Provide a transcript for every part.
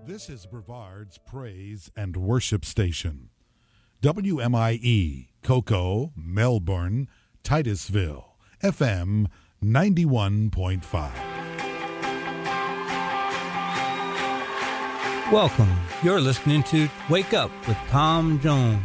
This is Brevard's Praise and Worship Station. WMIE, Cocoa, Melbourne, Titusville, FM 91.5. Welcome. You're listening to Wake Up with Tom Jones.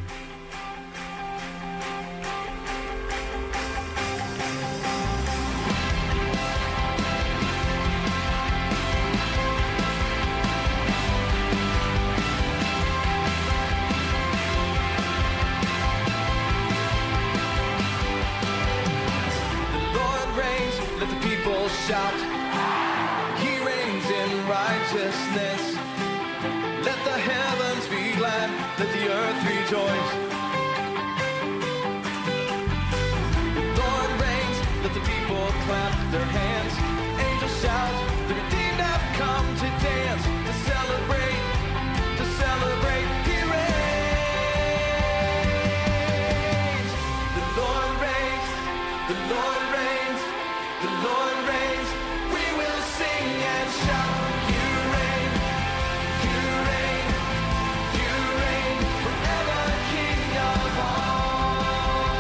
Shout, He reigns in righteousness. Let the heavens be glad, let the earth rejoice. The Lord reigns, let the people clap their hands. Angels shout, the redeemed have come to dance, to celebrate, to celebrate. He reigns. The Lord reigns, the Lord reigns, the Lord reigns. We will sing and shout. You reign, you reign, you reign forever, King of all.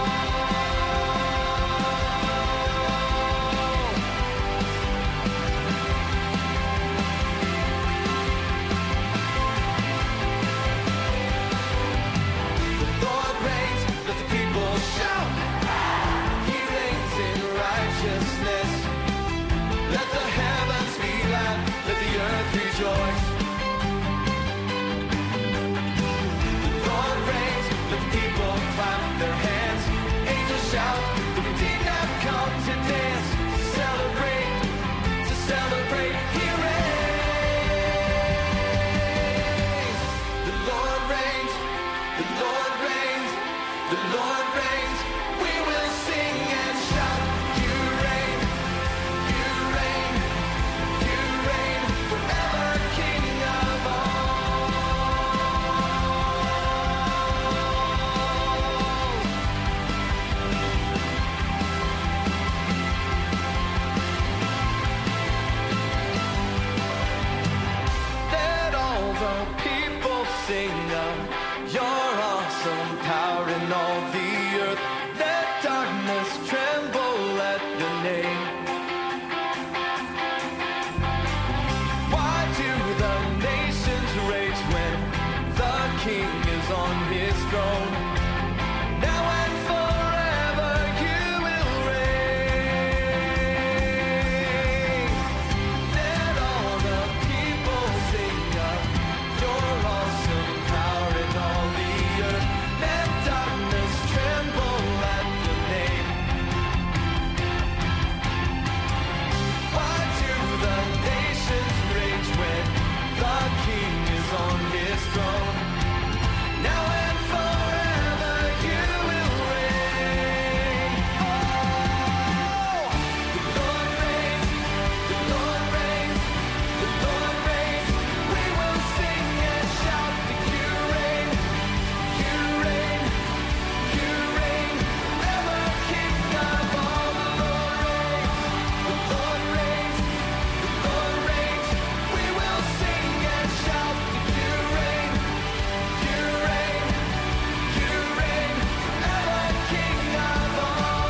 The Lord reigns, let the people shout. He reigns in righteousness. Let the heavens be glad, let the earth rejoice. The Lord reigns, let the people clap their hands. Angels shout, the redeemed have come to dance, to celebrate, to celebrate. He reigns. The Lord reigns, the Lord reigns, the Lord reigns. We will sing and shout. You reign, you reign, you reign forever, King of all. Let all the people sing of your awesome power in all the earth. Let darkness tremble at your name. Why do the nations rage when the King is on his throne? Now and forever you will reign. Let all the people sing of your awesome power in all the earth. Let darkness tremble at your name. Why do the nations rage when the King is on his throne? Now and forever you will reign. Oh, the Lord reigns, the Lord reigns, the Lord reigns. We will sing and shout that you reign, you reign, you reign forever, King of all. The Lord reigns, the Lord reigns, the Lord reigns. We will sing and shout that you reign, you reign, you reign forever, King of all.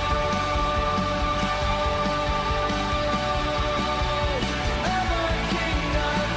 Forever, King of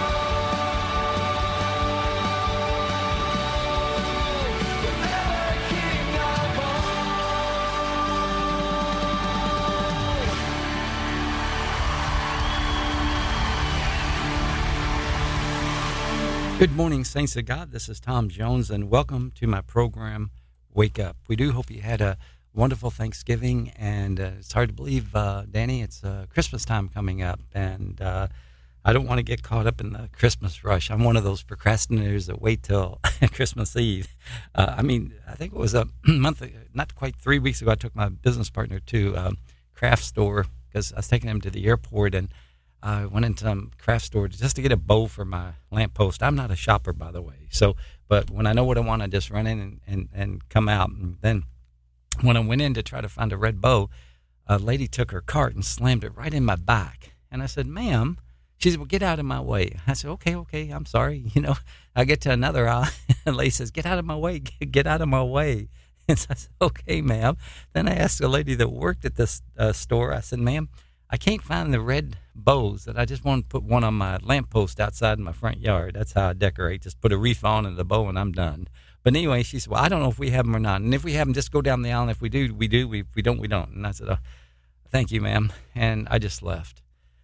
Good morning, saints of God. This is Tom Jones, and welcome to my program, Wake Up. We do hope you had a wonderful Thanksgiving, and it's hard to believe, Danny, it's Christmas time coming up, and I don't want to get caught up in the Christmas rush. I'm one of those procrastinators that wait till Christmas Eve. I think it was a month, not quite 3 weeks ago, I took my business partner to a craft store because I was taking him to the airport, and I went into some craft store just to get a bow for my lamppost. I'm not a shopper, by the way. But when I know what I want, I just run in and come out. And then when I went in to try to find a red bow, a lady took her cart and slammed it right in my back. And I said, ma'am, She said, well, get out of my way. I said, okay, I'm sorry. I get to another aisle, and the lady says, get out of my way, get out of my way. And so I said, okay, ma'am. Then I asked a lady that worked at this store, I said, ma'am, I can't find the red bows, and I just want to put one on my lamppost outside in my front yard. That's how I decorate. Just put a wreath on and the bow, and I'm done. But anyway, she said, well, I don't know if we have them or not. And if we have them, just go down the aisle. And if we do, we do. If we don't, we don't. And I said, oh, thank you, ma'am. And I just left.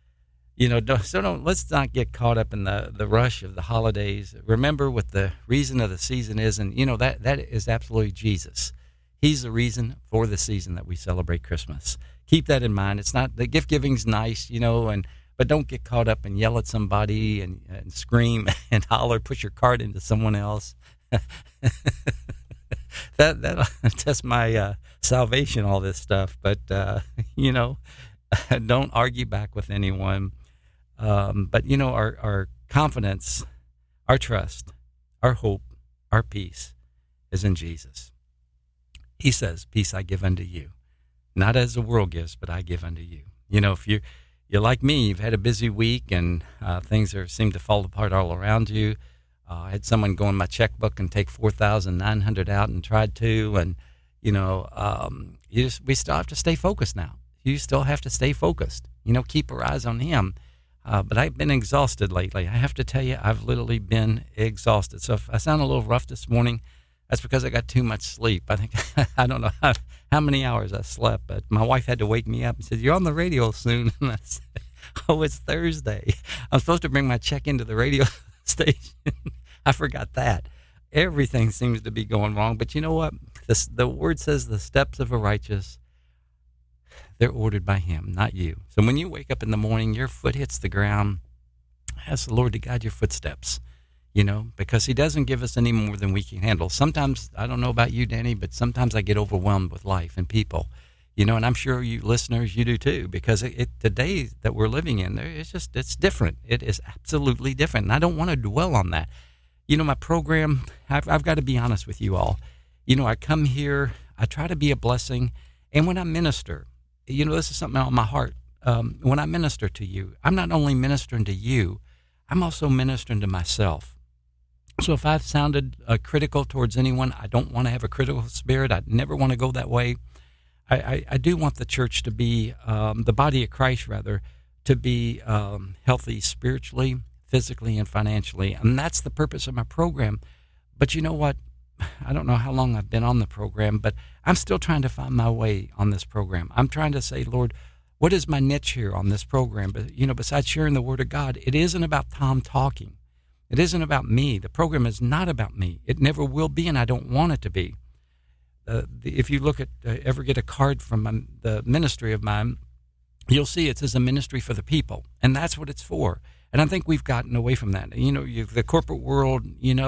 Let's not get caught up in the rush of the holidays. Remember what the reason of the season is, and that is absolutely Jesus. He's the reason for the season that we celebrate Christmas. Keep that in mind. It's not, the gift giving's nice, but don't get caught up and yell at somebody and scream and holler, push your cart into someone else. That'll test my salvation, all this stuff. But don't argue back with anyone. But our confidence, our trust, our hope, our peace is in Jesus. He says, peace I give unto you, not as the world gives, but I give unto you. If you're like me, you've had a busy week and things seem to fall apart all around you. I had someone go in my checkbook and take $4,900 out and tried to, and we still have to stay focused now. You still have to stay focused. Keep our eyes on Him. But I've been exhausted lately. I have to tell you, I've literally been exhausted. So if I sound a little rough this morning, that's because I got too much sleep. I think I don't know how many hours I slept, but my wife had to wake me up and said, "You're on the radio soon." And I said, "Oh, it's Thursday. I'm supposed to bring my check into the radio station." I forgot that. Everything seems to be going wrong. But you know what? The word says the steps of a righteous, they're ordered by Him, not you. So when you wake up in the morning, your foot hits the ground, ask the Lord to guide your footsteps, because He doesn't give us any more than we can handle. Sometimes, I don't know about you, Danny, but sometimes I get overwhelmed with life and people, and I'm sure you listeners, you do too, because the day that we're living in, it's different. It is absolutely different. And I don't want to dwell on that. My program, I've got to be honest with you all. I come here, I try to be a blessing. And when I minister, this is something on my heart. When I minister to you, I'm not only ministering to you, I'm also ministering to myself. So if I've sounded critical towards anyone, I don't want to have a critical spirit. I never want to go that way. I do want the church to be, the body of Christ rather, to be healthy spiritually, physically, and financially. And that's the purpose of my program. But you know what? I don't know how long I've been on the program, but I'm still trying to find my way on this program. I'm trying to say, Lord, what is my niche here on this program? But, besides sharing the Word of God, it isn't about Tom talking. It isn't about me. The program is not about me. It never will be, and I don't want it to be. If you look at, ever get a card from the ministry of mine, you'll see it says a ministry for the people, and that's what it's for. And I think we've gotten away from that. The corporate world,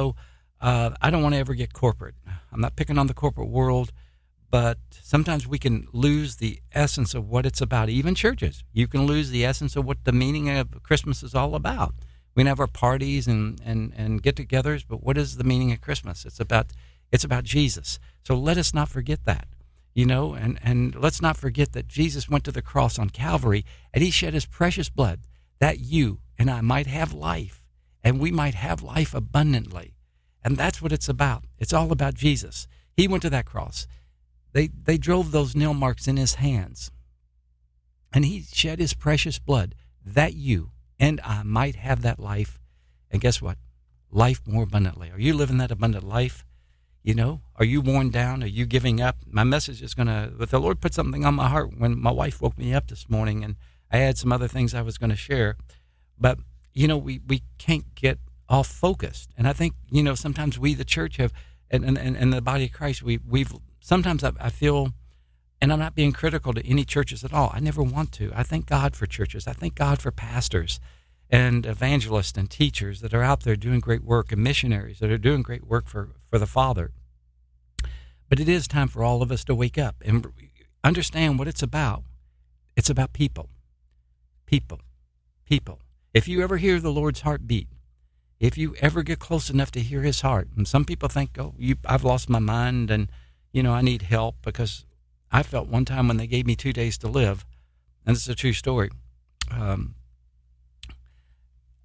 I don't want to ever get corporate. I'm not picking on the corporate world, but sometimes we can lose the essence of what it's about. Even churches, you can lose the essence of what the meaning of Christmas is all about. We can have our parties and get-togethers, but what is the meaning of Christmas? It's about Jesus. So let us not forget that, and let's not forget that Jesus went to the cross on Calvary, and He shed His precious blood that you and I might have life, and we might have life abundantly. And that's what it's about. It's all about Jesus. He went to that cross. They drove those nail marks in His hands. And He shed His precious blood that you and I might have that life. And guess what? Life more abundantly. Are you living that abundant life? Are you worn down? Are you giving up? My message is but the Lord put something on my heart when my wife woke me up this morning, and I had some other things I was going to share. But, we can't get off focused. And I think, sometimes we, the church, have, and the body of Christ, we've sometimes I feel, and I'm not being critical to any churches at all. I never want to. I thank God for churches. I thank God for pastors and evangelists and teachers that are out there doing great work, and missionaries that are doing great work for the Father. But it is time for all of us to wake up and understand what it's about. It's about people. People. People. If you ever hear the Lord's heartbeat, if you ever get close enough to hear His heart, and some people think, I've lost my mind and, I need help, because I felt one time when they gave me 2 days to live, and it's a true story.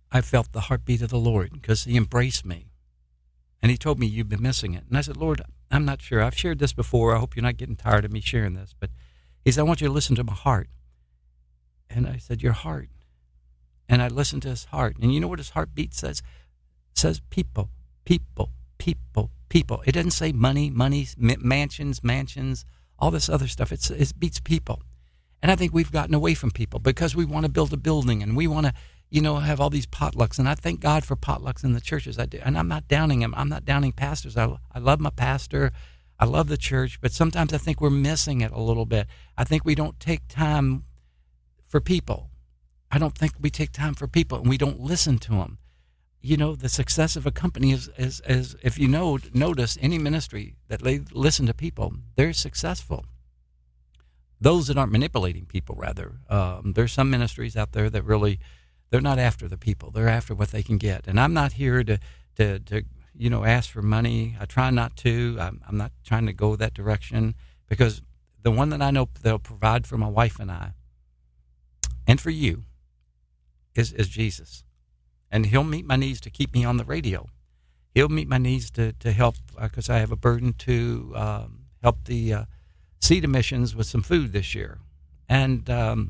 I felt the heartbeat of the Lord because he embraced me. And he told me, you've been missing it. And I said, Lord, I'm not sure. I've shared this before. I hope you're not getting tired of me sharing this. But he said, I want you to listen to my heart. And I said, your heart. And I listened to his heart. And you know what his heartbeat says? It says people, people, people, people. It doesn't say money, mansions, all this other stuff. It beats people. And I think we've gotten away from people because we want to build a building and we want to, have all these potlucks. And I thank God for potlucks in the churches. I do. And I'm not downing them. I'm not downing pastors. I love my pastor. I love the church. But sometimes I think we're missing it a little bit. I think we don't take time for people. I don't think we take time for people and we don't listen to them. The success of a company is if you notice any ministry that they listen to people, they're successful. Those that aren't manipulating people, rather. There's some ministries out there that really, they're not after the people. They're after what they can get. And I'm not here to ask for money. I try not to. I'm not trying to go that direction because the one that I know that'll provide for my wife and I and for you is Jesus. And he'll meet my needs to keep me on the radio. He'll meet my needs to help because I have a burden to help the seed emissions with some food this year. And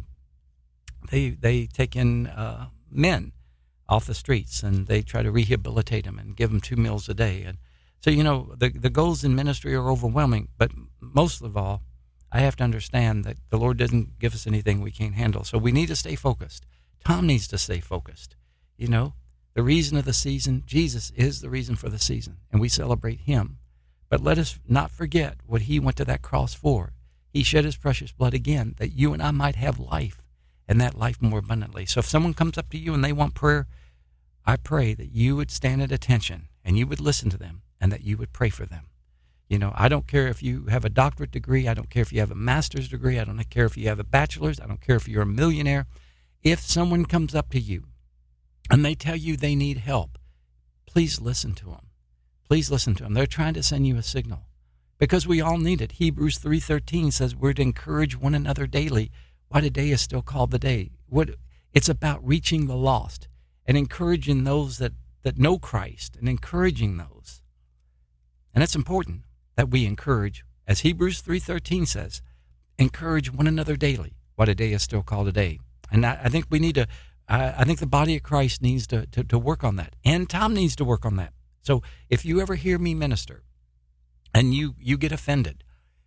they take in men off the streets and they try to rehabilitate them and give them 2 meals a day. And so, the goals in ministry are overwhelming, but most of all, I have to understand that the Lord doesn't give us anything we can't handle. So we need to stay focused. Tom needs to stay focused. The reason of the season, Jesus is the reason for the season, and we celebrate him. But let us not forget what he went to that cross for. He shed his precious blood again that you and I might have life, and that life more abundantly. So if someone comes up to you and they want prayer, I pray that you would stand at attention and you would listen to them and that you would pray for them. I don't care if you have a doctorate degree. I don't care if you have a master's degree. I don't care if you have a bachelor's. I don't care if you're a millionaire. If someone comes up to you and they tell you they need help, please listen to them. Please listen to them. They're trying to send you a signal because we all need it. Hebrews 3:13 says we're to encourage one another daily while the day is still called the day. It's about reaching the lost and encouraging those that know Christ and encouraging those. And it's important that we encourage, as Hebrews 3:13 says, encourage one another daily while the day is still called a day. And I think we need to, I think the body of Christ needs to work on that. And Tom needs to work on that. So if you ever hear me minister and you get offended,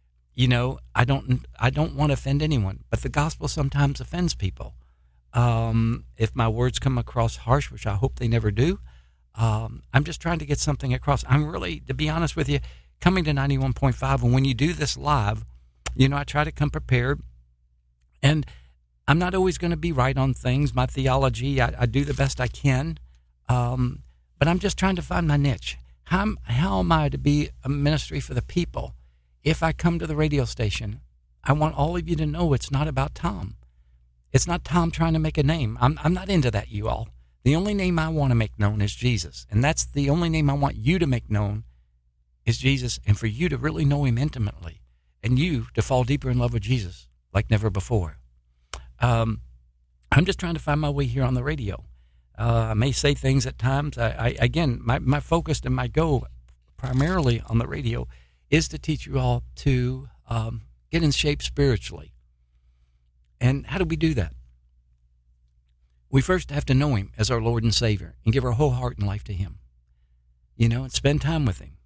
I don't want to offend anyone, but the gospel sometimes offends people. If my words come across harsh, which I hope they never do, I'm just trying to get something across. I'm really, to be honest with you, coming to 91.5, and when you do this live, I try to come prepared, and I'm not always going to be right on things. My theology, I do the best I can, but I'm just trying to find my niche. How am I to be a ministry for the people? If I come to the radio station, I want all of you to know it's not about Tom. It's not Tom trying to make a name. I'm not into that, you all. The only name I want to make known is Jesus, and that's the only name I want you to make known is Jesus, and for you to really know him intimately, and you to fall deeper in love with Jesus like never before. I'm just trying to find my way here on the radio. I may say things at times. My focus and my goal primarily on the radio is to teach you all to get in shape spiritually. And how do we do that? We first have to know him as our Lord and Savior and give our whole heart and life to him, and spend time with him.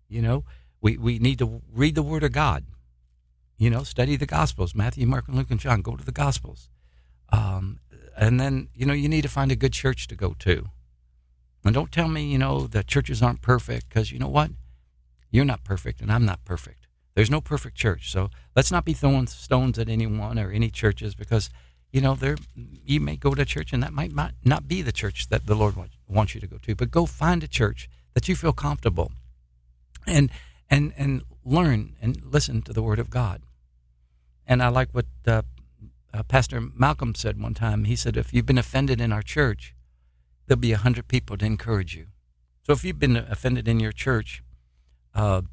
We need to read the Word of God, study the Gospels, Matthew, Mark, and Luke, and John. Go to the Gospels. And then, you need to find a good church to go to. And don't tell me, the churches aren't perfect, because you know what? You're not perfect, and I'm not perfect. There's no perfect church. So let's not be throwing stones at anyone or any churches, because, you may go to church, and that might not be the church that the Lord wants you to go to. But go find a church that you feel comfortable and learn and listen to the Word of God. And I like what Pastor Malcolm said one time. He said, if you've been offended in our church, there'll be 100 people to encourage you. So if you've been offended in your church, there'll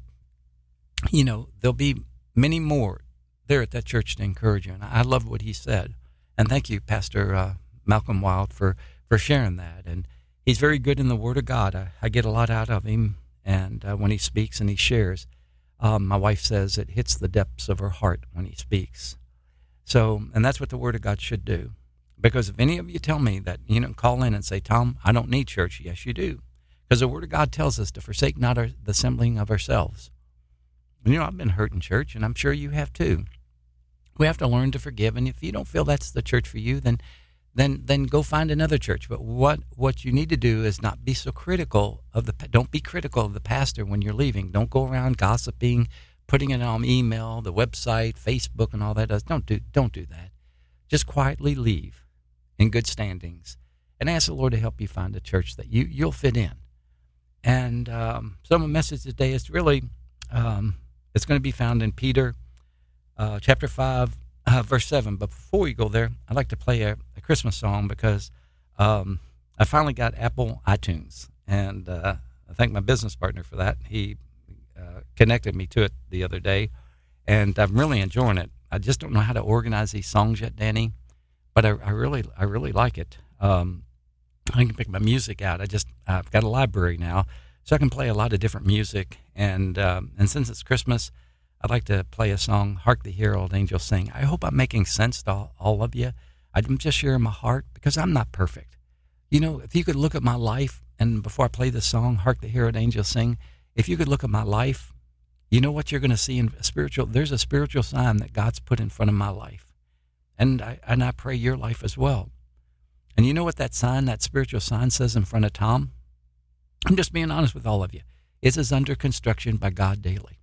be many more there at that church to encourage you. And I love what he said. And thank you, Pastor Malcolm Wild, for for sharing that. And he's very good in the Word of God. I get a lot out of him, and when he speaks and he shares, my wife says it hits the depths of her heart when he speaks. So, and that's what the Word of God should do. Because if any of you tell me that, call in and say, Tom, I don't need church. Yes, you do. Because the Word of God tells us to forsake not the assembling of ourselves. And, I've been hurt in church, and I'm sure you have too. We have to learn to forgive. And if you don't feel that's the church for you, then go find another church. But what you need to do is not be so critical don't be critical of the pastor when you're leaving. Don't go around gossiping, putting it on email, the website, Facebook, and all that. Don't do that. Just quietly leave in good standings and ask the Lord to help you find a church that you'll fit in. And some of the message today is really, it's going to be found in Peter chapter 5, verse 7. But before we go there, I'd like to play a Christmas song because I finally got Apple iTunes. And I thank my business partner for that. He connected me to it the other day, and I'm really enjoying it. I just don't know how to organize these songs yet, Danny, but I really like it. I can pick my music out. I've got a library now, so I can play a lot of different music. And since it's Christmas, I'd like to play a song, Hark the Herald Angels Sing. I hope I'm making sense to all of you. I'm just sharing my heart because I'm not perfect. If you could look at my life, and before I play the song, Hark the Herald Angels Sing, if you could look at my life, you know what you're going to see there's a spiritual sign that God's put in front of my life. And I pray your life as well. And you know what that spiritual sign says in front of Tom? I'm just being honest with all of you. It says under construction by God daily.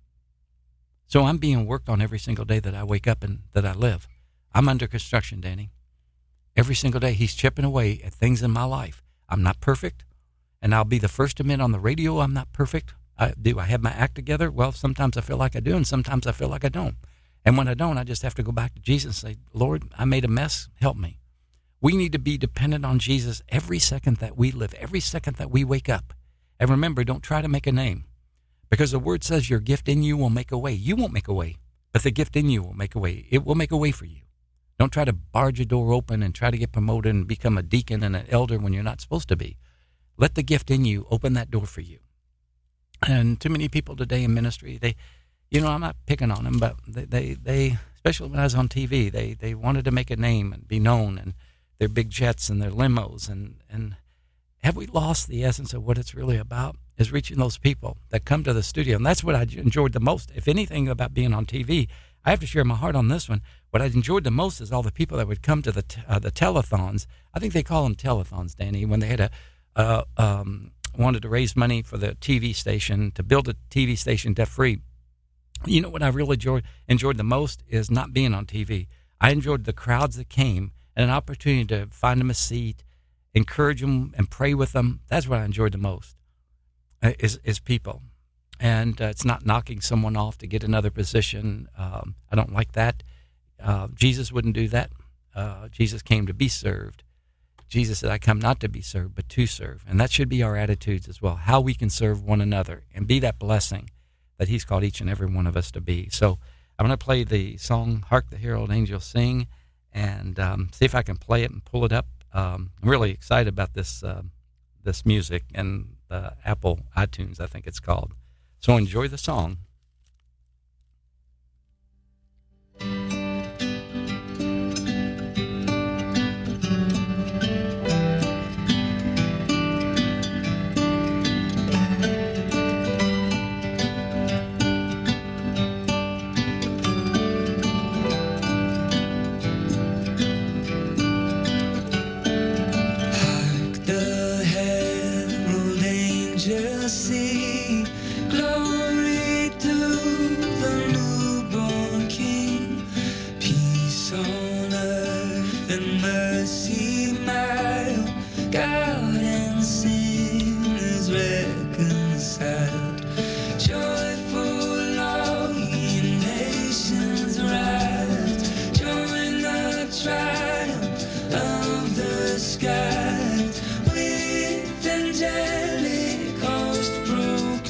So I'm being worked on every single day that I wake up and that I live. I'm under construction, Danny. Every single day he's chipping away at things in my life. I'm not perfect, and I'll be the first to admit on the radio I'm not perfect. Do I have my act together? Well, sometimes I feel like I do, and sometimes I feel like I don't. And when I don't, I just have to go back to Jesus and say, Lord, I made a mess. Help me. We need to be dependent on Jesus every second that we live, every second that we wake up. And remember, don't try to make a name, because the word says your gift in you will make a way. You won't make a way, but the gift in you will make a way. It will make a way for you. Don't try to barge your door open and try to get promoted and become a deacon and an elder when you're not supposed to be. Let the gift in you open that door for you. And too many people today in ministry, I'm not picking on them, but they especially when I was on TV, they wanted to make a name and be known, and their big jets and their limos. And have we lost the essence of what it's really about? Is reaching those people that come to the studio. And that's what I enjoyed the most. If anything about being on TV, I have to share my heart on this one. What I enjoyed the most is all the people that would come to the telethons. I think they call them telethons, Danny, when they had wanted to raise money for the TV station, to build a TV station debt-free. You know what I really enjoyed the most is not being on TV. I enjoyed the crowds that came and an opportunity to find them a seat, encourage them, and pray with them. That's what I enjoyed the most, is people. And it's not knocking someone off to get another position. I don't like that. Jesus wouldn't do that. Jesus came to be served. Jesus said, I come not to be served, but to serve. And that should be our attitudes as well, how we can serve one another and be that blessing that he's called each and every one of us to be. So I'm going to play the song, Hark the Herald Angels Sing, and see if I can play it and pull it up. I'm really excited about this music and Apple iTunes, I think it's called. So enjoy the song. With angelic host proclaim.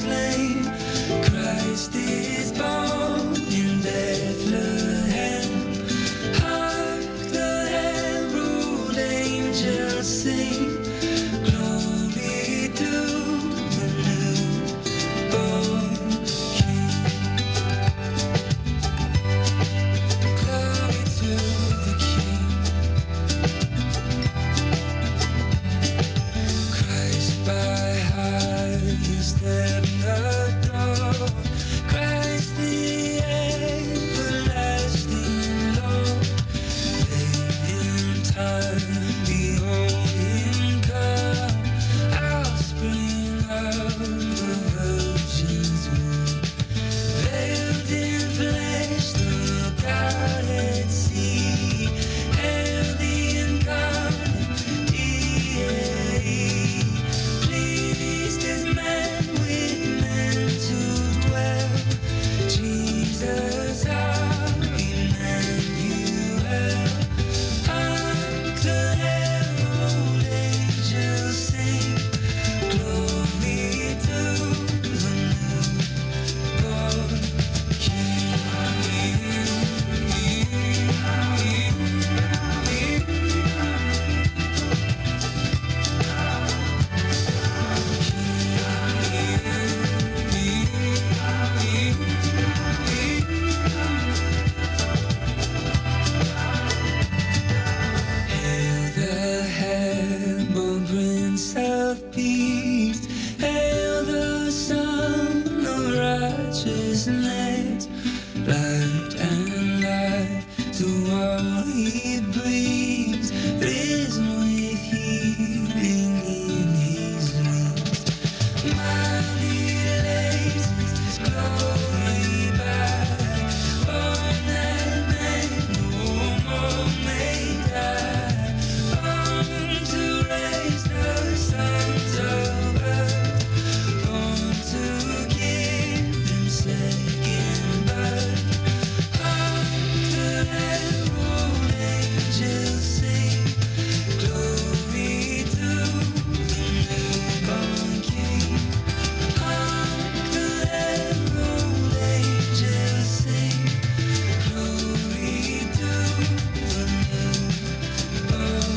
arms and legs, light and life to all he brings. Risen with healing in his wings. Mighty lays his glory by, born that man no more may die. Born to raise the sons of earth, born to give them second birth. Hark the herald angels sing, glory to the newborn King. Hark the herald angels sing, glory to the newborn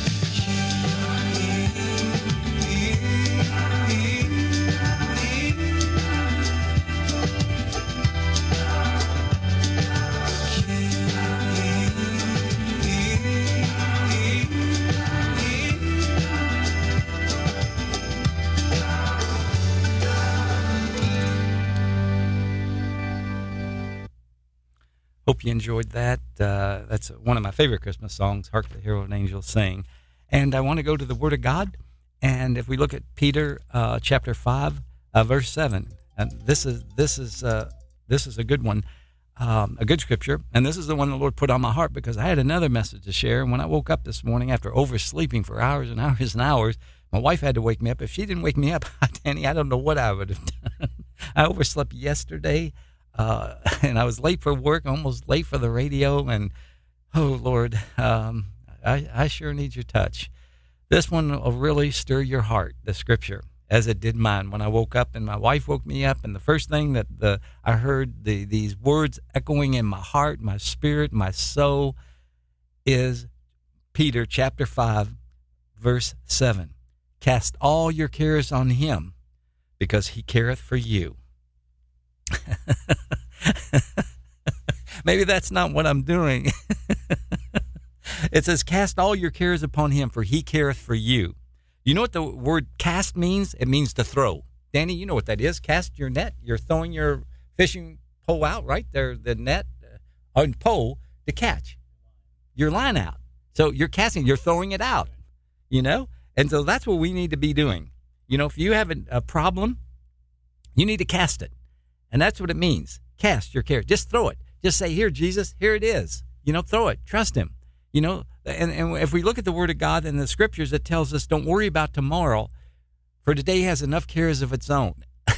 Hope you enjoyed that. That's one of my favorite Christmas songs, Hark the Herald Angels Sing. And I want to go to the Word of God. And if we look at Peter chapter 5, verse 7, and this is a good one, a good scripture. And this is the one the Lord put on my heart because I had another message to share. And when I woke up this morning after oversleeping for hours and hours and hours, my wife had to wake me up. If she didn't wake me up, Danny, I don't know what I would have done. I overslept yesterday. And I was late for work, almost late for the radio, and oh Lord, I sure need your touch. This one will really stir your heart, the scripture, as it did mine. When I woke up and my wife woke me up, and the first thing that I heard these words echoing in my heart, my spirit, my soul, is Peter chapter 5, verse 7. Cast all your cares on him, because he careth for you. Maybe that's not what I'm doing. It says, cast all your cares upon him, for he careth for you. You know what the word cast means? It means to throw. Danny, you know what that is. Cast your net. You're throwing your fishing pole out, right? There, the net and pole to catch your line out. So you're casting, you're throwing it out, you know? And so that's what we need to be doing. You know, if you have a problem, you need to cast it. And that's what it means. Cast your care. Just throw it. Just say, here, Jesus, here it is. You know, throw it. Trust him. You know, and if we look at the Word of God and the Scriptures, it tells us don't worry about tomorrow, for today has enough cares of its own.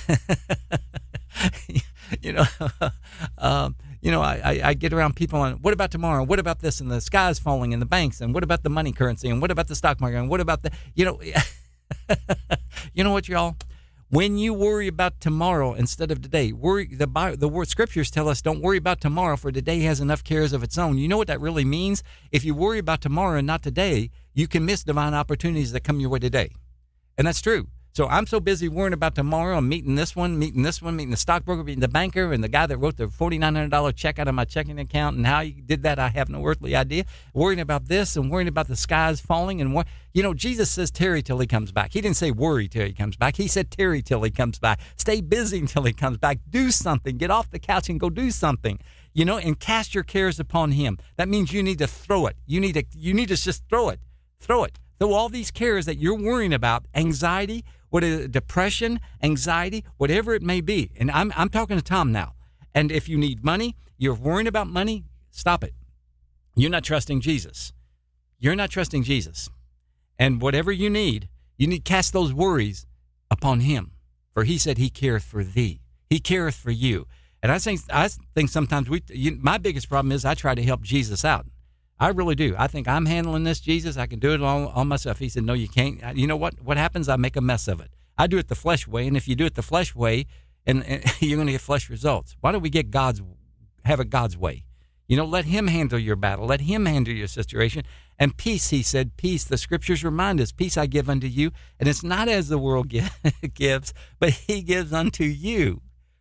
I get around people on, what about tomorrow? What about this? And the sky's falling and the banks. And what about the money currency? And what about the stock market? And what about the, you know what, y'all? When you worry about tomorrow instead of today, the word scriptures tell us don't worry about tomorrow, for today has enough cares of its own. You know what that really means? If you worry about tomorrow and not today, you can miss divine opportunities that come your way today. And that's true. So I'm so busy worrying about tomorrow. I'm meeting this one, meeting the stockbroker, meeting the banker, and the guy that wrote the $4,900 check out of my checking account. And how he did that, I have no earthly idea. Worrying about this and worrying about the skies falling. And Jesus says tarry till he comes back. He didn't say worry till he comes back. He said tarry till he comes back. Stay busy until he comes back. Do something. Get off the couch and go do something. And cast your cares upon him. That means you need to throw it. You need to just throw it. Throw it. Throw all these cares that you're worrying about, anxiety, depression, anxiety, whatever it may be. And I'm talking to Tom now. And if you need money, you're worrying about money, stop it. You're not trusting Jesus. You're not trusting Jesus. And whatever you need to cast those worries upon him. For he said he careth for thee. He careth for you. And I think sometimes my biggest problem is I try to help Jesus out. I really do. I think I'm handling this, Jesus. I can do it all myself. He said, no, you can't. You know what? What happens? I make a mess of it. I do it the flesh way, and if you do it the flesh way, and you're going to get flesh results. Why don't we have it God's way? Let him handle your battle. Let him handle your situation. And peace, he said, peace. The scriptures remind us, peace I give unto you. And it's not as the world gives, but he gives unto you.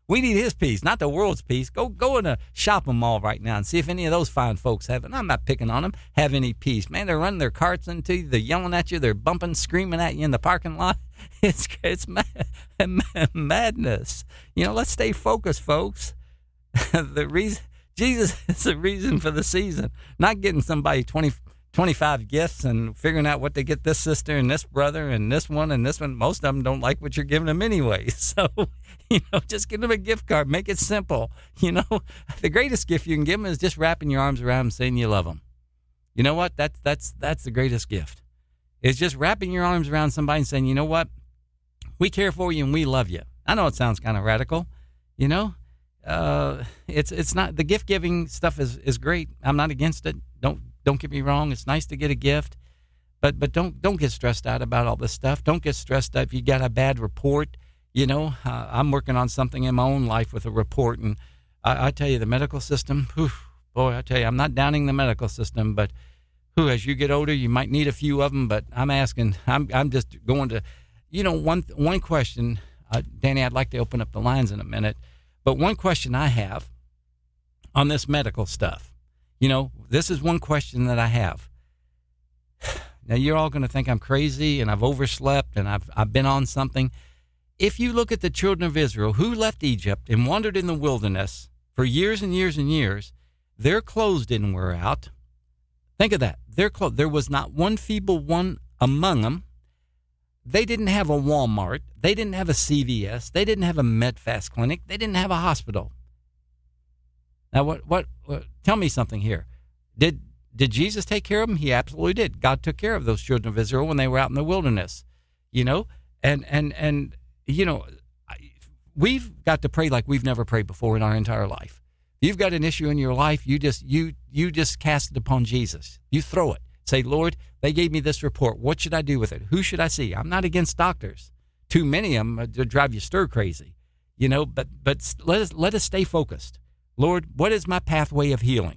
We need his peace, not the world's peace. Go in a shopping mall right now and see if any of those fine folks have, and I'm not picking on them, have any peace. Man, they're running their carts into you, they're yelling at you, they're bumping, screaming at you in the parking lot. It's madness. Let's stay focused, folks. The reason Jesus is the reason for the season, not getting somebody 25 gifts and figuring out what to get this sister and this brother and this one and this one. Most of them don't like what you're giving them anyway. So, just give them a gift card. Make it simple. The greatest gift you can give them is just wrapping your arms around them saying you love them. You know what? That's the greatest gift. It's just wrapping your arms around somebody and saying, you know what? We care for you and we love you. I know it sounds kind of radical, it's not, the gift giving stuff is great. I'm not against it. Don't get me wrong. It's nice to get a gift, but don't get stressed out about all this stuff. Don't get stressed out if you got a bad report. I'm working on something in my own life with a report, and I tell you, the medical system, I tell you, I'm not downing the medical system, but as you get older, you might need a few of them. But I'm just going to, one question, Danny, I'd like to open up the lines in a minute, but one question I have on this medical stuff. This is one question that I have. Now, you're all going to think I'm crazy and I've overslept and I've been on something. If you look at the children of Israel who left Egypt and wandered in the wilderness for years and years and years, their clothes didn't wear out. Think of that. There was not one feeble one among them. They didn't have a Walmart. They didn't have a CVS. They didn't have a MedFast clinic. They didn't have a hospital. Now, what? Tell me something here. Did Jesus take care of them? He absolutely did. God took care of those children of Israel when they were out in the wilderness, and we've got to pray like we've never prayed before in our entire life. If you've got an issue in your life, you just cast it upon Jesus. You throw it. Say, Lord, they gave me this report. What should I do with it? Who should I see? I'm not against doctors. Too many of them drive you stir crazy, but let us stay focused. Lord, what is my pathway of healing?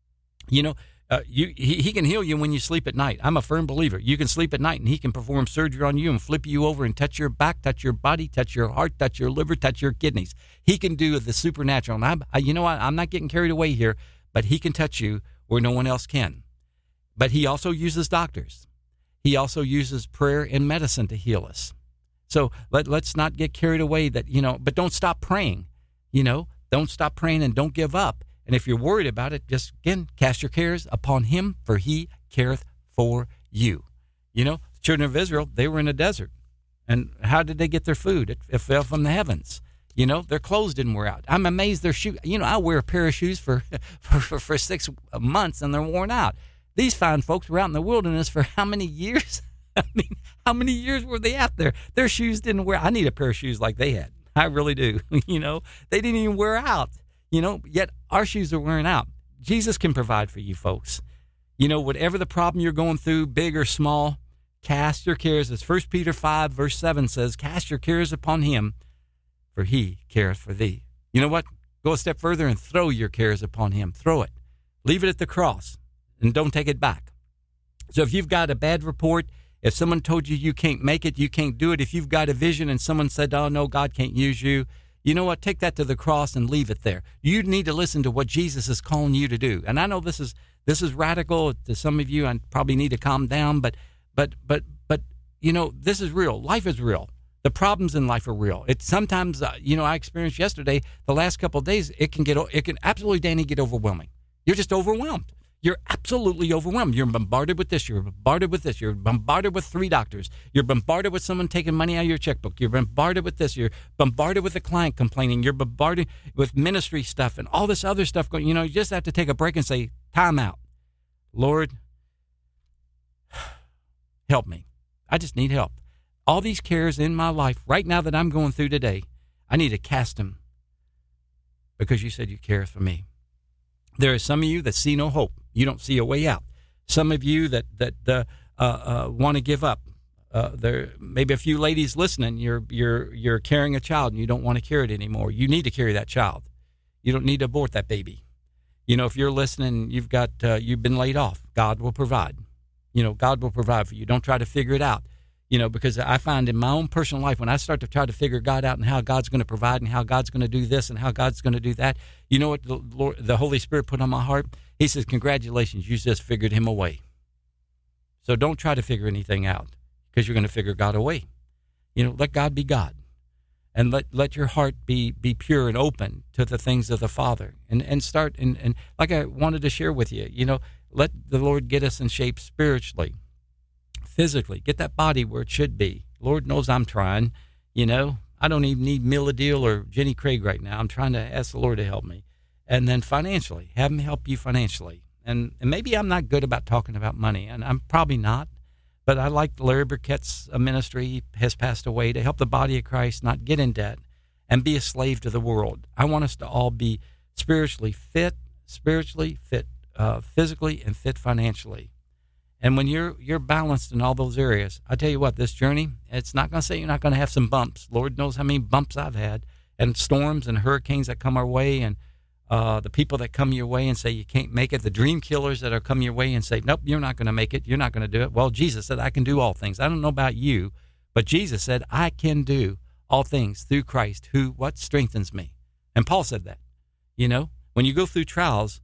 He can heal you when you sleep at night. I'm a firm believer. You can sleep at night and he can perform surgery on you and flip you over and touch your back, touch your body, touch your heart, touch your liver, touch your kidneys. He can do the supernatural. And I'm not getting carried away here, but he can touch you where no one else can. But he also uses doctors. He also uses prayer and medicine to heal us. So let's not get carried away but don't stop praying, Don't stop praying and don't give up. And if you're worried about it, just, again, cast your cares upon him, for he careth for you. The children of Israel, they were in a desert. And how did they get their food? It fell from the heavens. Their clothes didn't wear out. I'm amazed their shoes. I wear a pair of shoes for 6 months and they're worn out. These fine folks were out in the wilderness for how many years? How many years were they out there? Their shoes didn't wear. I need a pair of shoes like they had. I really do. They didn't even wear out, yet our shoes are wearing out. Jesus can provide for you folks. Whatever the problem you're going through, big or small, cast your cares. As 1 Peter 5 verse 7 says, cast your cares upon him, for he careth for thee. You know what? Go a step further and throw your cares upon him. Throw it. Leave it at the cross and don't take it back. So if you've got a bad report, if someone told you can't make it, you can't do it, if you've got a vision and someone said, oh, no, God can't use you, you know what? Take that to the cross and leave it there. You need to listen to what Jesus is calling you to do. And I know this is radical to some of you. I probably need to calm down, but this is real. Life is real. The problems in life are real. It's sometimes, I experienced yesterday, the last couple of days, it can absolutely, Danny, get overwhelming. You're just overwhelmed. You're absolutely overwhelmed. You're bombarded with this. You're bombarded with this. You're bombarded with 3 doctors. You're bombarded with someone taking money out of your checkbook. You're bombarded with this. You're bombarded with a client complaining. You're bombarded with ministry stuff and all this other stuff going. You just have to take a break and say, time out. Lord, help me. I just need help. All these cares in my life right now that I'm going through today, I need to cast them because you said you care for me. There are some of you that see no hope. You don't see a way out. Some of you that want to give up. There may be a few ladies listening. You're carrying a child and you don't want to carry it anymore. You need to carry that child. You don't need to abort that baby. If you're listening, you've been laid off. God will provide. God will provide for you. Don't try to figure it out. because I find in my own personal life, when I start to try to figure God out and how God's going to provide and how God's going to do this and how God's going to do that, you know what the Holy Spirit put on my heart? He says, congratulations, you just figured him away. So don't try to figure anything out, because you're going to figure God away. Let God be God. And let your heart be pure and open to the things of the Father. And start, and like I wanted to share with you, let the Lord get us in shape spiritually, physically, get that body where it should be. Lord knows I'm trying. I don't even need Mila Deal or Jenny Craig right now. I'm trying to ask the Lord to help me. And then financially, have him help you financially. And maybe I'm not good about talking about money, and I'm probably not. But I like Larry Burkett's ministry. He has passed away to help the body of Christ not get in debt and be a slave to the world. I want us to all be spiritually fit, physically, and fit financially. And when you're balanced in all those areas, I tell you what, this journey, it's not going to say you're not going to have some bumps. Lord knows how many bumps I've had, and storms and hurricanes that come our way, and the people that come your way and say you can't make it, the dream killers that are come your way and say, nope, you're not going to make it, you're not going to do it. Well, Jesus said, I can do all things. I don't know about you, but Jesus said, I can do all things through Christ who, strengthens me. And Paul said that. When you go through trials,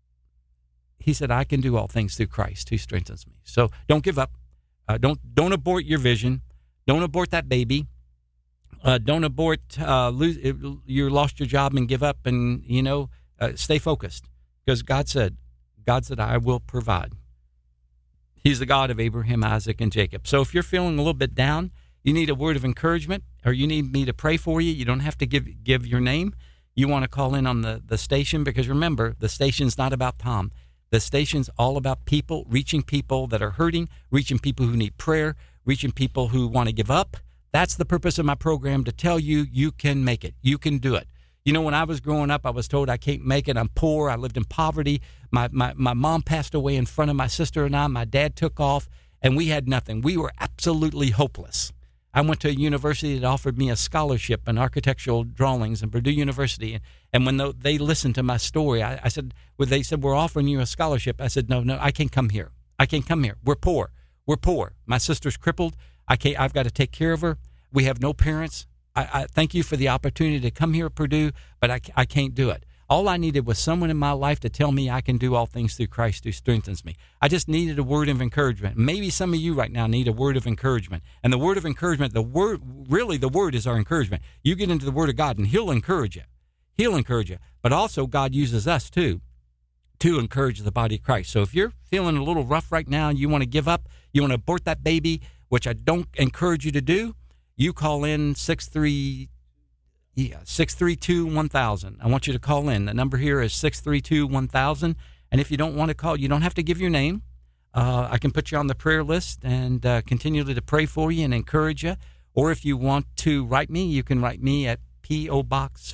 he said, I can do all things through Christ who strengthens me. So don't give up. Don't abort your vision. Don't abort that baby. Don't abort, you lost your job and give up, and, stay focused, because God said, I will provide. He's the God of Abraham, Isaac, and Jacob. So if you're feeling a little bit down, you need a word of encouragement, or you need me to pray for you. You don't have to give your name. You want to call in on the station, because remember, the station's not about Tom. The station's all about people, reaching people that are hurting, reaching people who need prayer, reaching people who want to give up. That's the purpose of my program, to tell you, you can make it. You can do it. When I was growing up, I was told I can't make it. I'm poor. I lived in poverty. My mom passed away in front of my sister and I. My dad took off, and we had nothing. We were absolutely hopeless. I went to a university that offered me a scholarship in architectural drawings in Purdue University. And when they listened to my story, I said, they said, we're offering you a scholarship. I said, no, I can't come here. I can't come here. We're poor. My sister's crippled. I've got to take care of her. We have no parents. I thank you for the opportunity to come here at Purdue, but I can't do it. All I needed was someone in my life to tell me I can do all things through Christ who strengthens me. I just needed a word of encouragement. Maybe some of you right now need a word of encouragement. And the word of encouragement, the word is our encouragement. You get into the Word of God, and He'll encourage you. He'll encourage you. But also, God uses us, too, to encourage the body of Christ. So if you're feeling a little rough right now and you want to give up, you want to abort that baby, which I don't encourage you to do, you call in 632-1000. I want you to call in. The number here is 632-1000. And if you don't want to call, you don't have to give your name. I can put you on the prayer list and continue to pray for you and encourage you. Or if you want to write me, you can write me at P.O. Box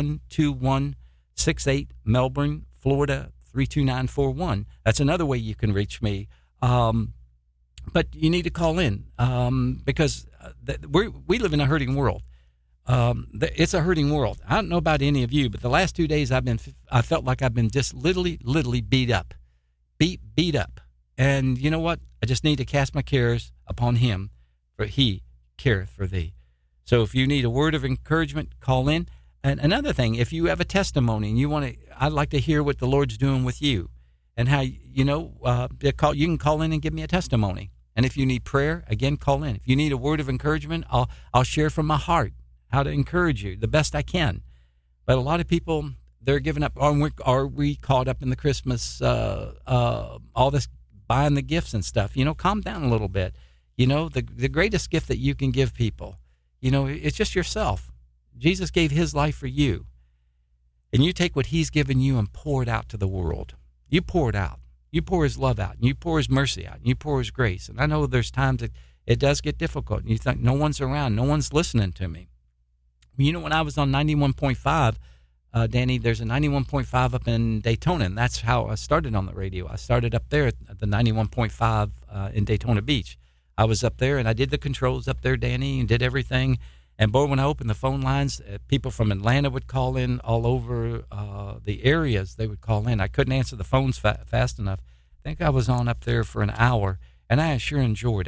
412168, Melbourne, Florida 32941. That's another way you can reach me. But you need to call in because we live in a hurting world. It's a hurting world. I don't know about any of you, but the last 2 days I felt like I've been just literally beat up. Beat up. And you know what? I just need to cast my cares upon Him, for He careth for thee. So if you need a word of encouragement, call in. And another thing, if you have a testimony and you want to, I'd like to hear what the Lord's doing with you and how, you can call in and give me a testimony. And if you need prayer, again, call in. If you need a word of encouragement, I'll share from my heart how to encourage you the best I can. But a lot of people, they're giving up. Are we caught up in the Christmas, all this buying the gifts and stuff? Calm down a little bit. The greatest gift that you can give people, it's just yourself. Jesus gave His life for you. And you take what He's given you and pour it out to the world. You pour it out. You pour His love out. And you pour His mercy out. And you pour His grace. And I know there's times that it does get difficult. And you think, no one's around. No one's listening to me. When I was on 91.5, Danny, there's a 91.5 up in Daytona, and that's how I started on the radio. I started up there at the 91.5 in Daytona Beach. I was up there, and I did the controls up there, Danny, and did everything. And, boy, when I opened the phone lines, people from Atlanta would call in, all over the areas they would call in. I couldn't answer the phones fast enough. I think I was on up there for an hour, and I sure enjoyed it.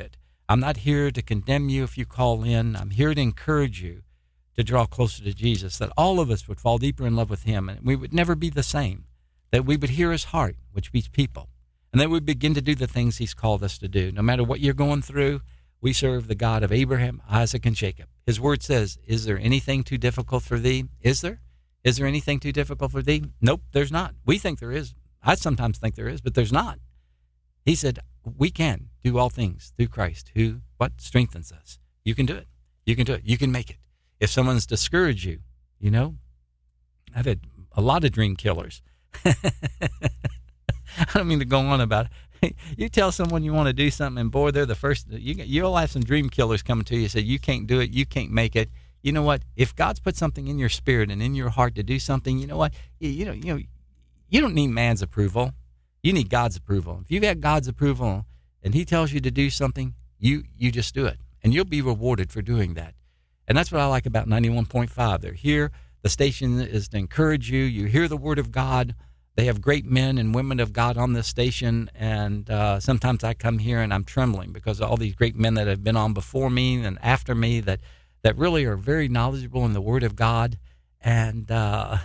I'm not here to condemn you if you call in. I'm here to encourage you to draw closer to Jesus, that all of us would fall deeper in love with him, and we would never be the same, that we would hear his heart, which beats people, and that we begin to do the things he's called us to do. No matter what you're going through, we serve the God of Abraham, Isaac, and Jacob. His word says, is there anything too difficult for thee? Is there? Is there anything too difficult for thee? Nope, there's not. We think there is. I sometimes think there is, but there's not. He said, we can do all things through Christ, who, what, strengthens us. You can do it. You can do it. You can make it. If someone's discouraged you, you know, I've had a lot of dream killers. I don't mean to go on about it. You tell someone you want to do something, and boy, they're the first. You'll have some dream killers coming to you and say, you can't do it, you can't make it. You know what? If God's put something in your spirit and in your heart to do something, you know what? You don't need man's approval. You need God's approval. If you've got God's approval and he tells you to do something, you just do it, and you'll be rewarded for doing that. And that's what I like about 91.5. They're here. The station is to encourage you. You hear the word of God. They have great men and women of God on this station, and sometimes I come here and I'm trembling because of all these great men that have been on before me and after me that really are very knowledgeable in the word of God. And the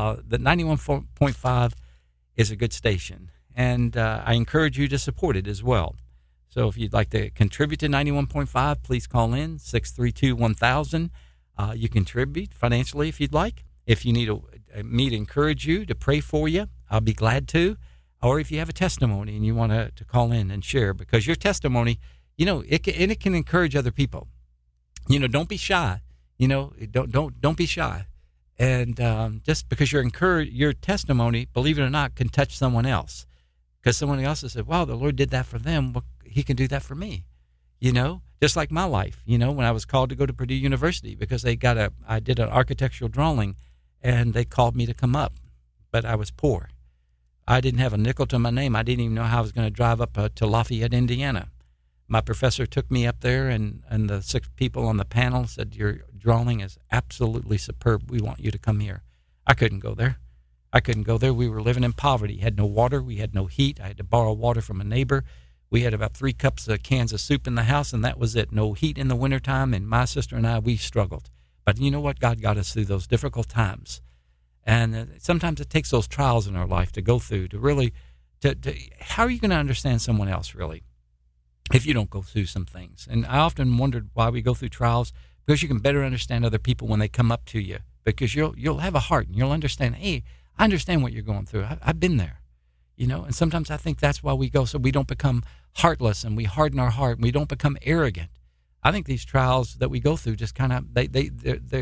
91.5 is a good station, and I encourage you to support it as well. So if you'd like to contribute to 91.5, please call in 632-1000. You contribute financially if you'd like. If you need me to encourage you, to pray for you, I'll be glad to. Or if you have a testimony and you want to call in and share, because your testimony, you know, it can encourage other people. You know, don't be shy. You know, don't be shy. And just because your testimony, believe it or not, can touch someone else. Because someone else has said, wow, the Lord did that for them. Well, he can do that for me. You know, just like my life, you know, when I was called to go to Purdue University because I did an architectural drawing and they called me to come up, but I was poor. I didn't have a nickel to my name. I didn't even know how I was going to drive up to Lafayette, Indiana. My professor took me up there, and the 6 people on the panel said, your drawing is absolutely superb. We want you to come here. I couldn't go there. We were living in poverty. Had no water. We had no heat. I had to borrow water from a neighbor. We had about 3 cups of cans of soup in the house, and that was it. No heat in the wintertime, and my sister and I, we struggled. But you know what? God got us through those difficult times. And sometimes it takes those trials in our life to go through to really, how are you going to understand someone else, really, if you don't go through some things? And I often wondered why we go through trials, because you can better understand other people when they come up to you, because you'll have a heart, and you'll understand, hey, I understand what you're going through. I've been there. You know, and sometimes I think that's why we go, so we don't become heartless and we harden our heart and we don't become arrogant. I think these trials that we go through just kind of they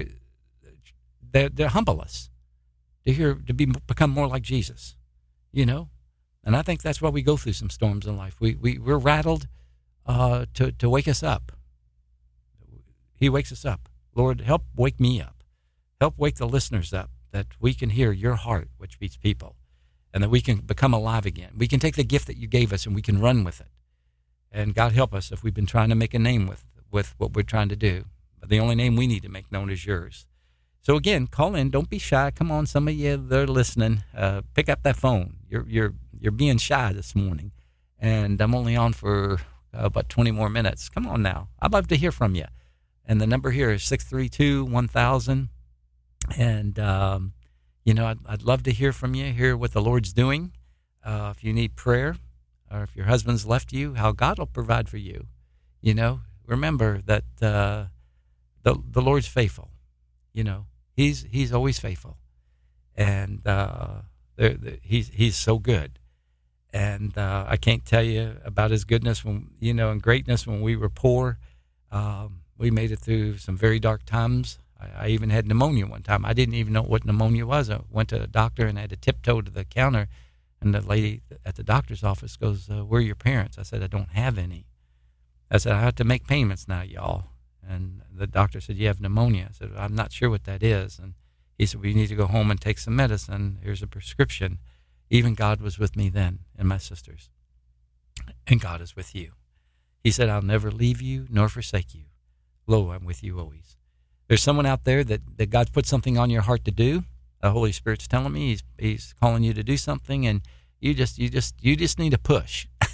humble us to become more like Jesus, you know. And I think that's why we go through some storms in life. We're rattled to wake us up. He wakes us up. Lord, help wake me up. Help wake the listeners up, that we can hear your heart, which beats people. And that we can become alive again. We can take the gift that you gave us and we can run with it. And God help us if we've been trying to make a name with what we're trying to do. But the only name we need to make known is yours. So again, call in. Don't be shy. Come on, some of you that are listening, pick up that phone. You're being shy this morning, and I'm only on for about 20 more minutes. Come on now. I'd love to hear from you. And the number here is 632-1000. And you know, I'd love to hear from you, hear what the Lord's doing. If you need prayer, or if your husband's left you, how God will provide for you. You know, remember that the Lord's faithful. You know, He's always faithful, and He's so good. And I can't tell you about His goodness and greatness when we were poor. We made it through some very dark times. I even had pneumonia one time. I didn't even know what pneumonia was. I went to a doctor and I had to tiptoe to the counter, and the lady at the doctor's office goes, where are your parents? I said, I don't have any. I said, I have to make payments now, y'all. And the doctor said, you have pneumonia. I said, I'm not sure what that is. And he said, well, you need to go home and take some medicine. Here's a prescription. Even God was with me then and my sisters. And God is with you. He said, I'll never leave you nor forsake you. Lo, I'm with you always. There's someone out there that God's put something on your heart to do. The Holy Spirit's telling me He's calling you to do something, and you just need to push.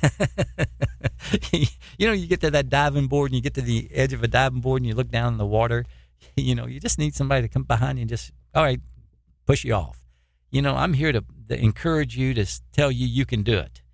You get to that diving board and you get to the edge of a diving board and you look down in the water. You just need somebody to come behind you and just, all right, push you off. I'm here to encourage you, to tell you you can do it.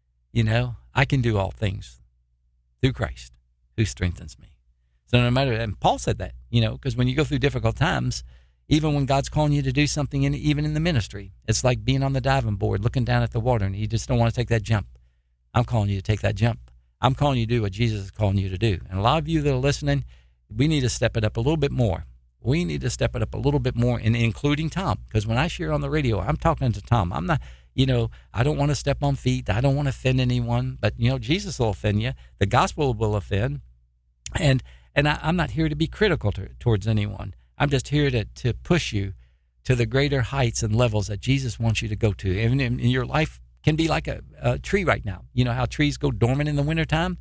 I can do all things through Christ who strengthens me. So no matter, and Paul said that, because when you go through difficult times, even when God's calling you to do something, even in the ministry, it's like being on the diving board, looking down at the water, and you just don't want to take that jump. I'm calling you to take that jump. I'm calling you to do what Jesus is calling you to do. And a lot of you that are listening, we need to step it up a little bit more. We need to step it up a little bit more, and including Tom, because when I share on the radio, I'm talking to Tom. I'm not, I don't want to step on feet. I don't want to offend anyone, but, Jesus will offend you. The gospel will offend. And I'm not here to be critical towards anyone. I'm just here to push you to the greater heights and levels that Jesus wants you to go to. And your life can be like a tree right now. You know how trees go dormant in the wintertime,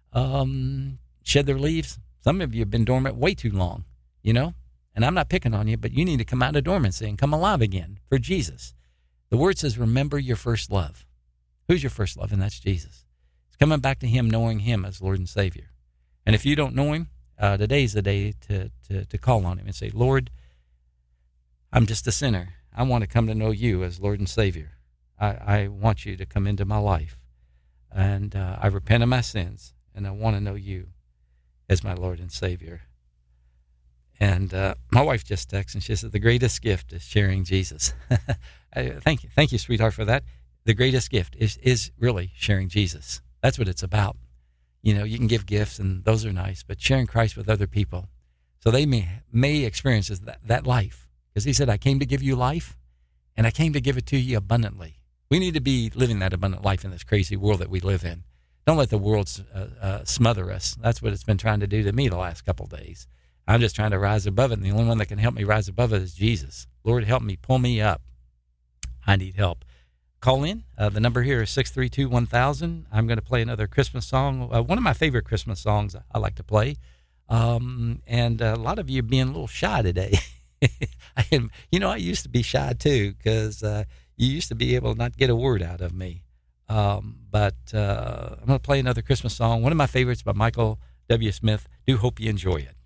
shed their leaves? Some of you have been dormant way too long, And I'm not picking on you, but you need to come out of dormancy and come alive again for Jesus. The word says, remember your first love. Who's your first love? And that's Jesus. It's coming back to him, knowing him as Lord and Savior. And if you don't know him, today's the day to call on him and say, Lord, I'm just a sinner. I want to come to know you as Lord and Savior. I want you to come into my life. And I repent of my sins, and I want to know you as my Lord and Savior. And my wife just texted, and she said, the greatest gift is sharing Jesus. Thank you, sweetheart, for that. The greatest gift is really sharing Jesus. That's what it's about. You can give gifts, and those are nice, but sharing Christ with other people so they may experience that life. Because he said, I came to give you life, and I came to give it to you abundantly. We need to be living that abundant life in this crazy world that we live in. Don't let the world smother us. That's what it's been trying to do to me the last couple of days. I'm just trying to rise above it, and the only one that can help me rise above it is Jesus. Lord, help me, pull me up. I need help. Call in. The number here is 632-1000. I'm going to play another Christmas song, one of my favorite Christmas songs I like to play. And a lot of you being a little shy today. I used to be shy too, because you used to be able to not get a word out of me. But I'm going to play another Christmas song, one of my favorites by Michael W. Smith. Do hope you enjoy it.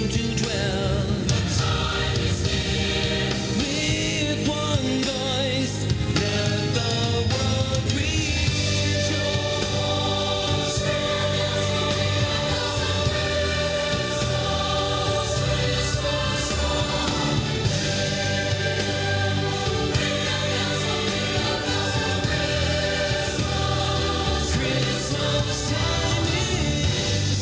to dwell. With one voice, let the world rejoice. Christmas time is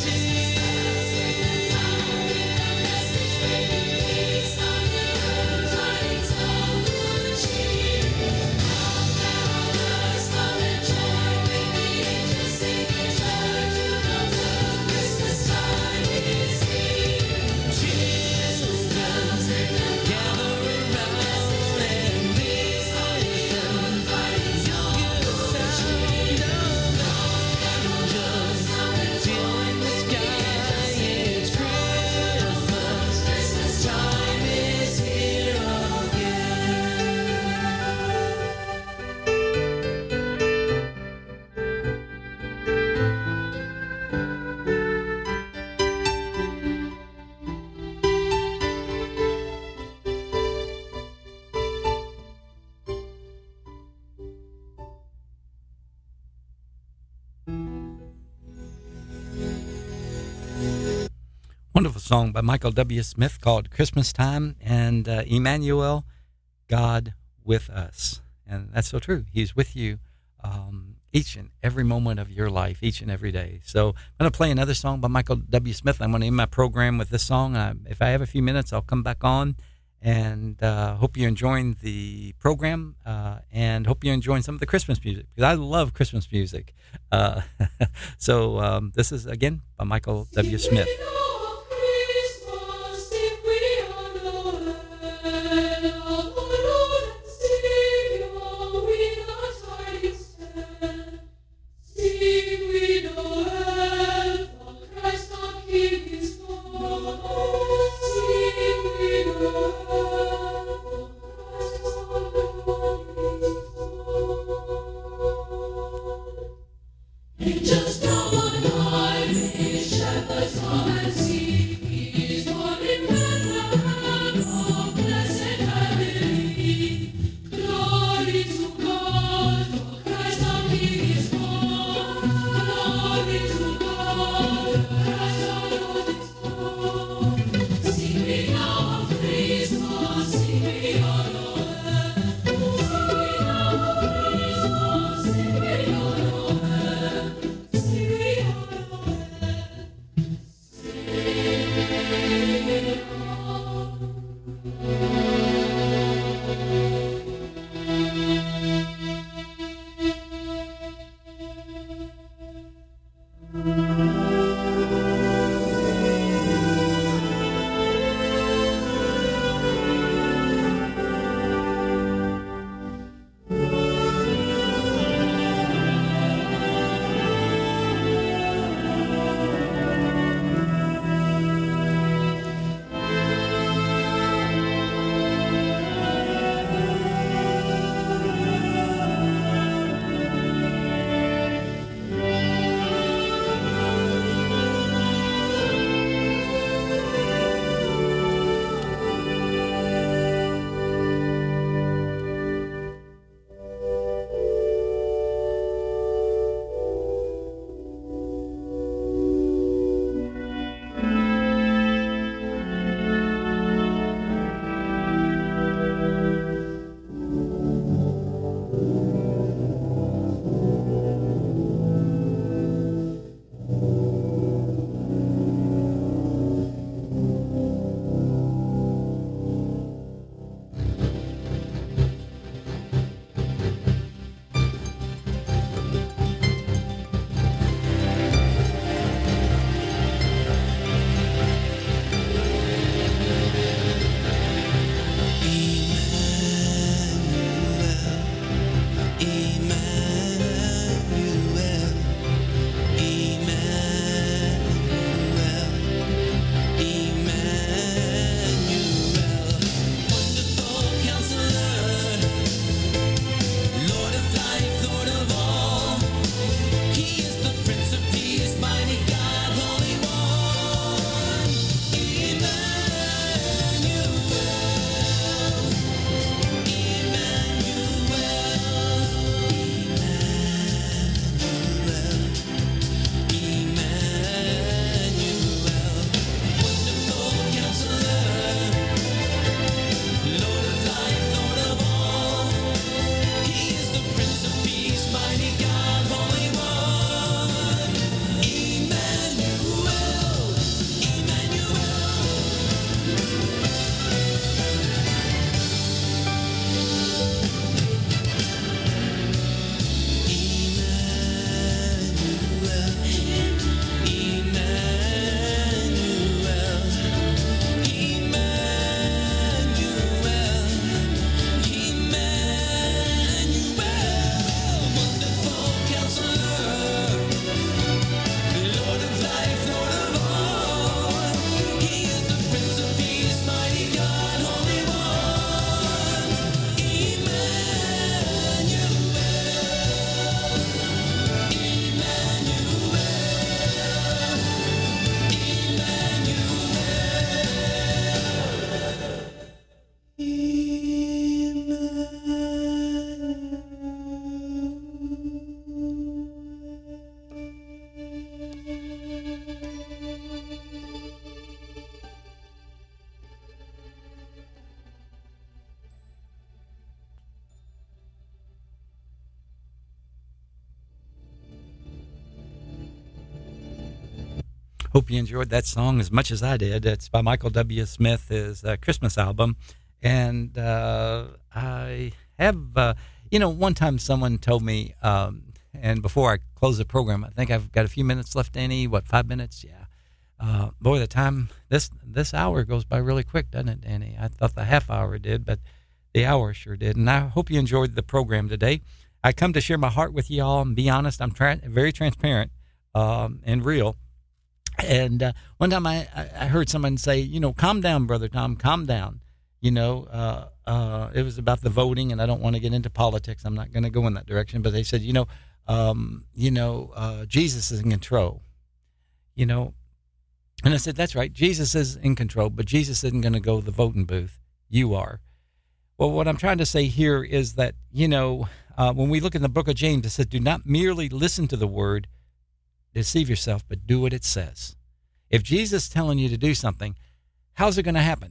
Wonderful song by Michael W. Smith called Christmas Time, and Emmanuel, God with us. And that's so true. He's with you each and every moment of your life, each and every day. So I'm going to play another song by Michael W. Smith. I'm going to end my program with this song. If I have a few minutes, I'll come back on. And hope you're enjoying the program, and hope you're enjoying some of the Christmas music, because I love Christmas music. So this is, again, by Michael W. Smith. Just come on high, shepherds come and Hope you enjoyed that song as much as I did. It's by Michael W. Smith, his Christmas album. And I have, one time someone told me, and before I close the program, I think I've got a few minutes left, Danny. What, 5 minutes? Yeah. Boy, the time, this hour goes by really quick, doesn't it, Danny? I thought the half hour did, but the hour sure did. And I hope you enjoyed the program today. I come to share my heart with you all and be honest. I'm very transparent and real. And one time I heard someone say, calm down, Brother Tom, calm down. It was about the voting, and I don't want to get into politics. I'm not going to go in that direction. But they said, Jesus is in control. And I said, that's right. Jesus is in control, but Jesus isn't going to go to the voting booth. You are. Well, what I'm trying to say here is that, when we look in the book of James, it says, do not merely listen to the word, deceive yourself, but do what it says. If Jesus is telling you to do something, how's it going to happen?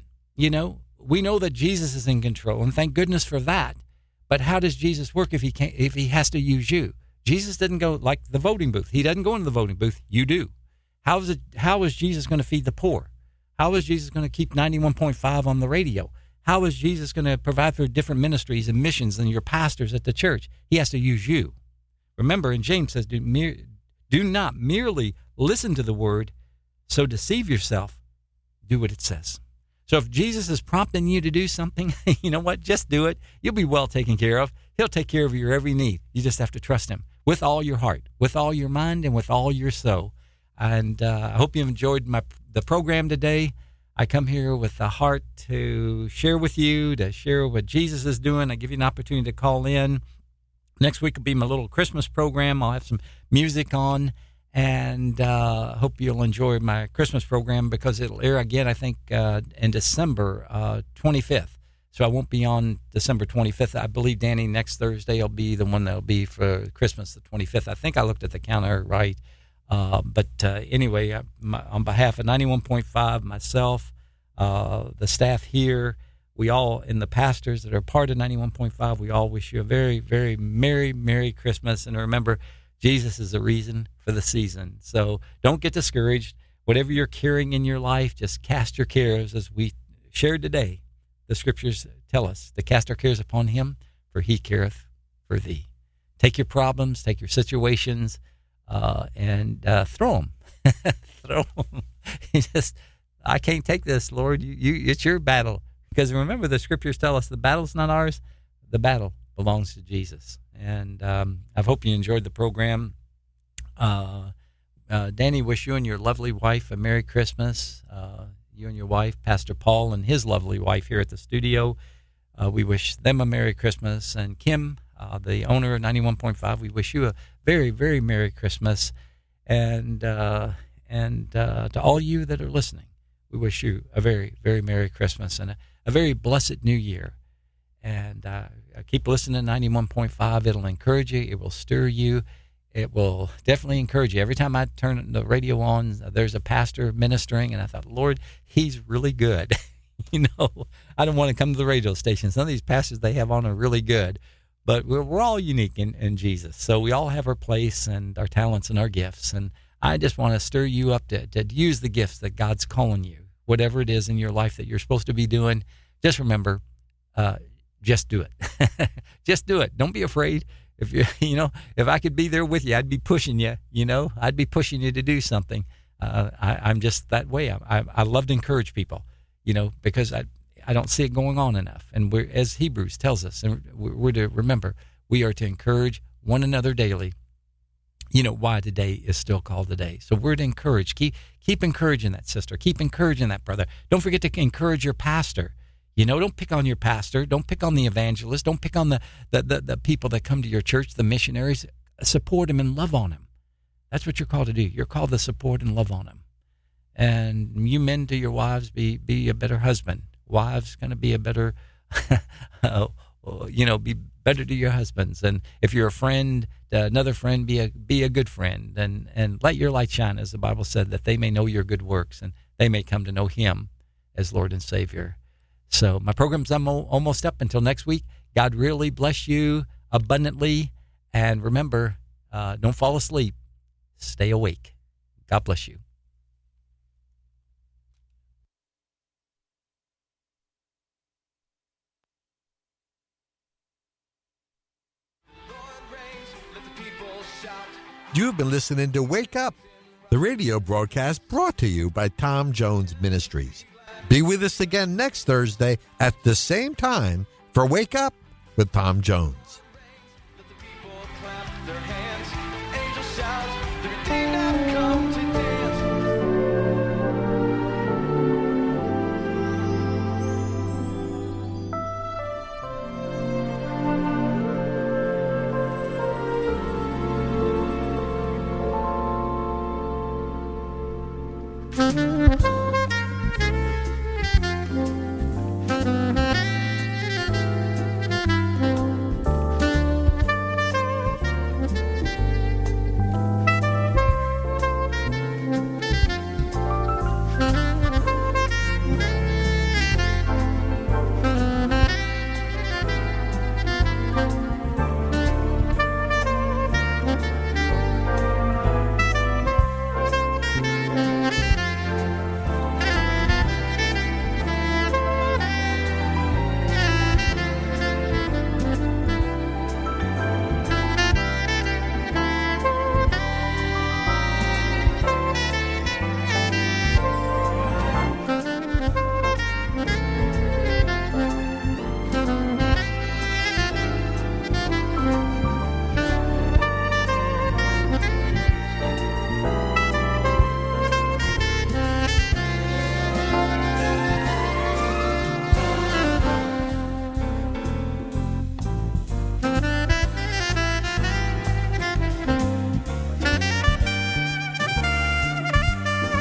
We know that Jesus is in control, and thank goodness for that. But how does Jesus work if he has to use you? Jesus didn't go like the voting booth. He doesn't go into the voting booth. You do. How is Jesus going to feed the poor? How is Jesus going to keep 91.5 on the radio? How is Jesus going to provide for different ministries and missions than your pastors at the church? He has to use you. Remember, in James says, do not merely listen to the word, so deceive yourself. Do what it says. So if Jesus is prompting you to do something, you know what? Just do it. You'll be well taken care of. He'll take care of your every need. You just have to trust him with all your heart, with all your mind, and with all your soul. And I hope you've enjoyed the program today. I come here with a heart to share with you, to share what Jesus is doing. I give you an opportunity to call in. Next week will be my little Christmas program. I'll have some music on, and hope you'll enjoy my Christmas program because it'll air again, I think, in December 25th. So I won't be on December 25th. I believe, Danny, next Thursday will be the one that'll be for Christmas, the 25th. I think I looked at the calendar right. But anyway, on behalf of 91.5, myself, the staff here, we all, and the pastors that are part of 91.5, we all wish you a very, very Merry Christmas. And remember, Jesus is the reason for the season. So don't get discouraged. Whatever you're carrying in your life, just cast your cares, as we shared today. The scriptures tell us to cast our cares upon him, for he careth for thee. Take your problems, take your situations, and throw them. Throw them. I can't take this, Lord. It's your battle. Because remember, the scriptures tell us the battle's not ours. The battle belongs to Jesus. And I hope you enjoyed the program. Danny, wish you and your lovely wife a Merry Christmas. You and your wife, Pastor Paul, and his lovely wife here at the studio. We wish them a Merry Christmas. And Kim, the owner of 91.5, we wish you a very, very Merry Christmas. And to all you that are listening, we wish you a very, very Merry Christmas and a very blessed New Year. And keep listening to 91.5. It'll encourage you. It will stir you. It will definitely encourage you. Every time I turn the radio on, there's a pastor ministering, and I thought, Lord, he's really good. I don't want to come to the radio station. Some of these pastors they have on are really good. But we're all unique in Jesus. So we all have our place and our talents and our gifts. And I just want to stir you up to use the gifts that God's calling you. Whatever it is in your life that you're supposed to be doing, just remember, just do it. Just do it. Don't be afraid. If if I could be there with you, I'd be pushing you. I'd be pushing you to do something. I'm just that way. I love to encourage people. Because I don't see it going on enough. And we're, as Hebrews tells us, and we're to remember, we are to encourage one another daily. Why today is still called today. So we're to encourage. Keep encouraging that sister. Keep encouraging that brother. Don't forget to encourage your pastor. Don't pick on your pastor. Don't pick on the evangelist. Don't pick on the people that come to your church, the missionaries. Support them and love on them. That's what you're called to do. You're called to support and love on them. And you men to your wives, be a better husband. Wives going to be a better, be better to your husbands. And if you're a friend, another friend, be a good friend. And let your light shine, as the Bible said, that they may know your good works and they may come to know him as Lord and Savior. So my program's almost up. Until next week, God really bless you abundantly. And remember, don't fall asleep. Stay awake. God bless you. You've been listening to Wake Up, the radio broadcast brought to you by Tom Jones Ministries. Be with us again next Thursday at the same time for Wake Up with Tom Jones. Let the people clap their hands. Angels shout, the redeemed have come to dance.